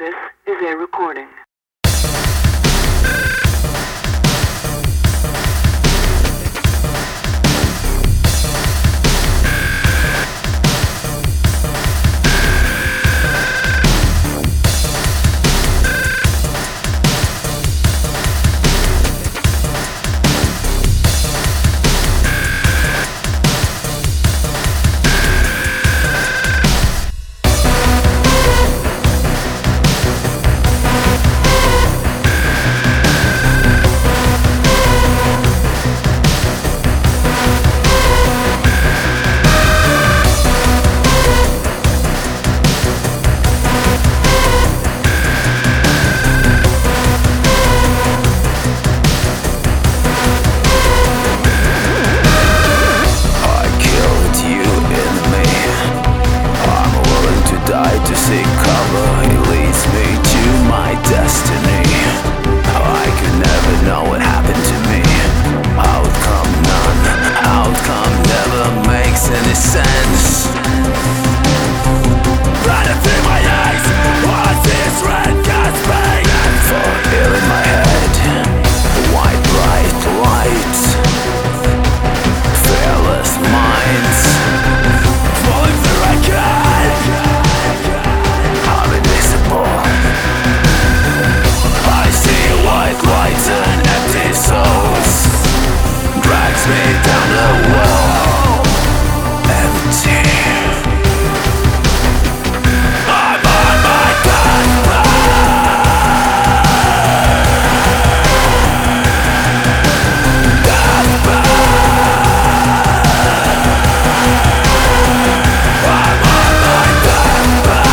This is a recording. To seek cover, it leads me to my destiny. I could never know what happened to me. Outcome none, outcome never makes any sense. Running through my eyes, what's this red gas pain? For ill in my head, white bright lights, fearless minds, falling through again. I see white lights and empty souls, drags me down the well, empty. I'm on my deathbed. I'm on my deathbed.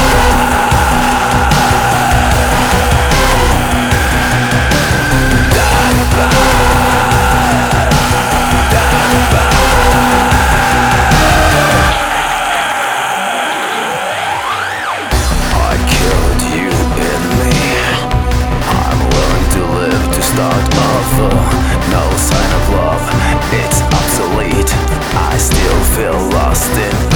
I killed you in me. I'm willing to live to start over. No sign of love, it's obsolete. I still feel lost in